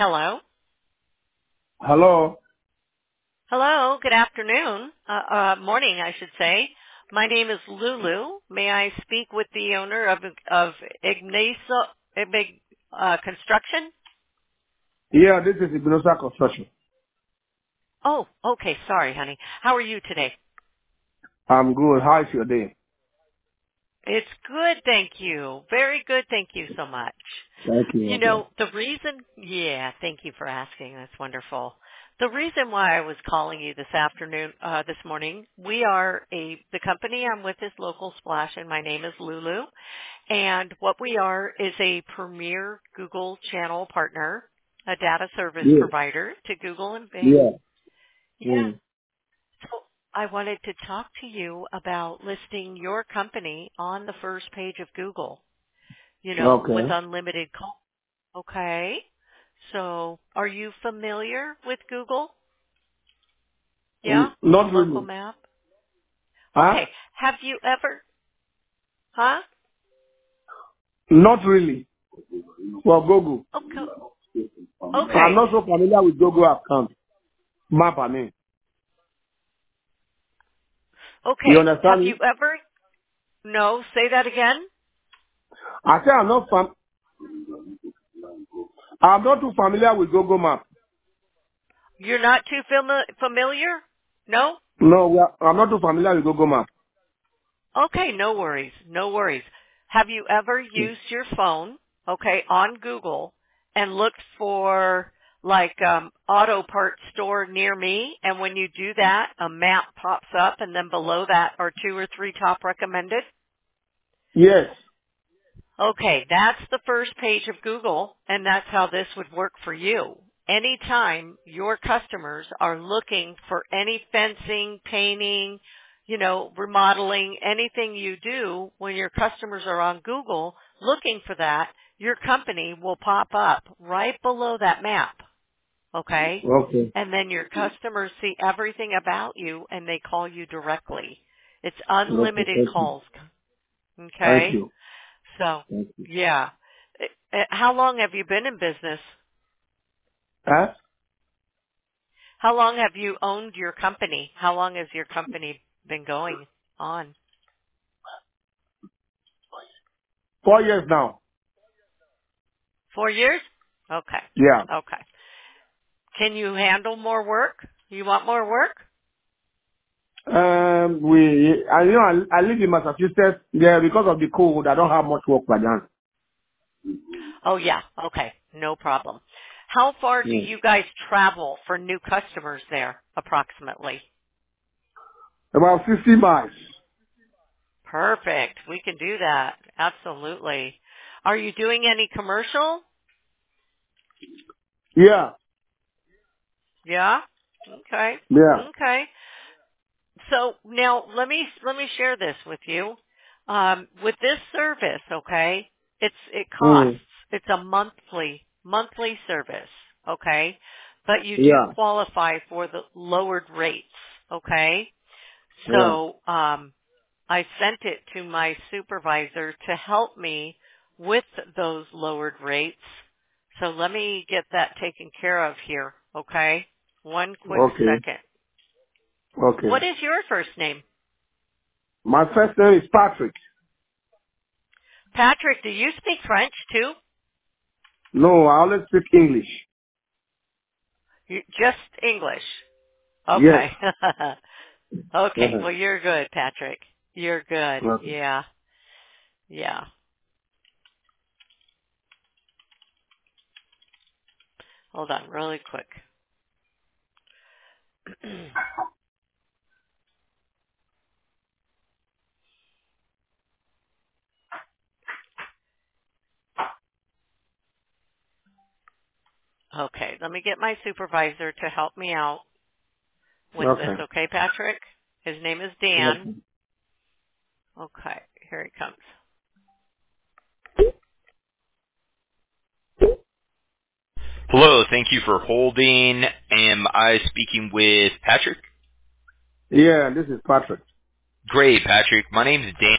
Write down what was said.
Hello. Hello. Hello. Good afternoon. Morning, I should say. My name is Lulu. May I speak with the owner of Construction? Yeah, this is Ignosa Construction. Oh, okay. Sorry, honey. How are you today? I'm good. How is your day? It's good, thank you. Very good, thank you so much. Thank you. You Okay. know, thank you for asking. That's wonderful. The reason why I was calling you this morning, the company I'm with is Local Splash and my name is Lulu. And what we are is a premier Google channel partner, a data service Yeah. provider to Google and Bing. Yeah. Yeah. Mm. So I wanted to talk to you about listing your company on the first page of Google, with Okay. unlimited calls. Okay. So are you familiar with Google? Yeah? The Not local really. map? Huh? Okay. Have you ever, huh? Not really. For Google. Okay. I'm Okay. not so familiar with Google account. Map, I mean. You Okay. Have understand you me? ever, no, say that again? I say I'm not too familiar with Google Map. You're not too familiar? No? No, I'm not too familiar with Google Map. Okay, no worries, no worries. Have you ever Mm. used your phone, on Google and looked for auto parts store near me, and when you do that, a map pops up and then below that are 2 or 3 top recommended? Yes. Okay, that's the first page of Google, and that's how this would work for you. Anytime your customers are looking for any fencing, painting, remodeling, anything you do, when your customers are on Google looking for that, your company will pop up right below that map. Okay? Okay. And then your customers see everything about you and they call you directly. It's Okay. unlimited Thank you. calls. Thank Okay? you. So, Thank you. yeah. How long have you been in business? Huh? How long have you owned your company? How long has your company been going on? 4 years now. 4 years? Okay. Yeah. Okay. Can you handle more work? You want more work? I live in Massachusetts. Yeah, because of the cold, I don't have much work by then. Oh yeah. Okay. No problem. How far do Mm. you guys travel for new customers there, approximately? About 50 miles. Perfect. We can do that. Absolutely. Are you doing any commercial? Yeah. Yeah? Okay. Yeah. Okay. So now let me share this with you. With this service, okay, it costs. Mm. It's a monthly service, okay, but you do Yeah. qualify for the lowered rates, okay. Yeah. So I sent it to my supervisor to help me with those lowered rates. So let me get that taken care of here, okay? One quick Okay. second. What Okay. is your first name? My first name is Patrick. Patrick, do you speak French too? No, I only speak English. Just English. Yes. Okay. Okay. Uh-huh. Well, you're good, Patrick. You're good. Okay. Yeah. Yeah. Hold on really quick. Okay. Let me get my supervisor to help me out with this. Okay. Okay, Patrick? His name is Dan. Okay. Okay. Here he comes. Hello, thank you for holding. Am I speaking with Patrick? Yeah, this is Patrick. Great, Patrick. My name is Dan.